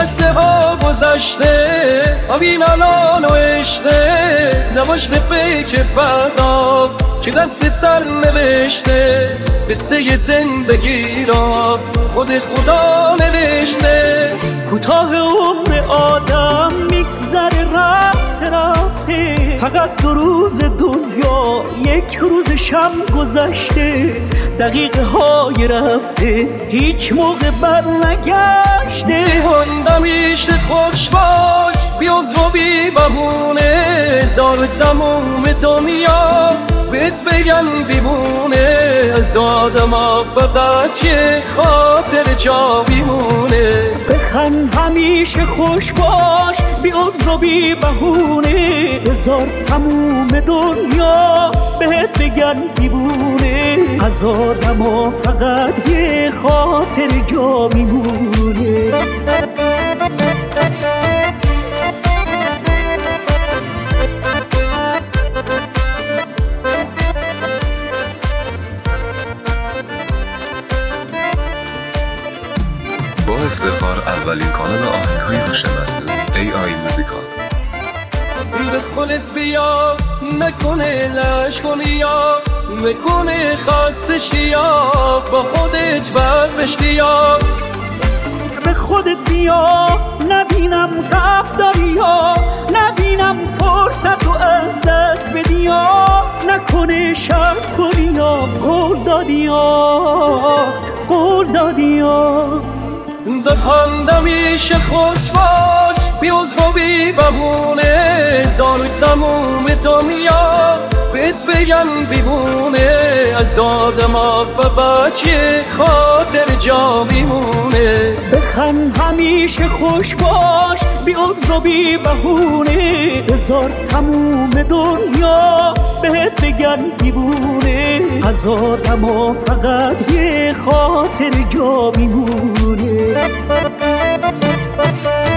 خسته ها گذشته آبین الان و اشته نباشته فکر فردا که دست سر نوشته قصه زندگی را خود خدا نوشته. کوتاه عمر آدم میگذره رفته رفته، فقط 2 روز دنیا 1 روز شب گذشته، دقیقه های رفته هیچ موقع بر نگشته. هندمیشت خوش باش بیوز و بی بهونه، زار تموم دنیا بهت بگن بیمونه، از آدم ها فقط یه خاطر جا بیمونه. بخند همیشه خوش باش بی عذر و بی بهونه، هزار تموم دنیا بهت بگن بیمونه، از آدم ها فقط یه خاطر جا میمونه. با افتخار اولین کانال آهنگ‌های هوش مصنوعی AI موزیکال. به خودت بیا نکنه لش کنی یا میکنه خواستشی یا با خودت بربشتی یا به خودت بیا نبینم غف داری یا نبینم فرصت رو از دست بدی یا نکنه شر کنی یا قول دادی یا هندمیشه خوش باش بیوز و بی بهونه، زار تموم دنیا بهت بگن بیمونه، از آدم ها فقط یه خاطر جا میمونه. بخند همیشه خوش باش بی عذر و بی بهونه، هزار تموم دنیا بهت بگن بیمونه، از آدم ها فقط یه خاطر جا میمونه.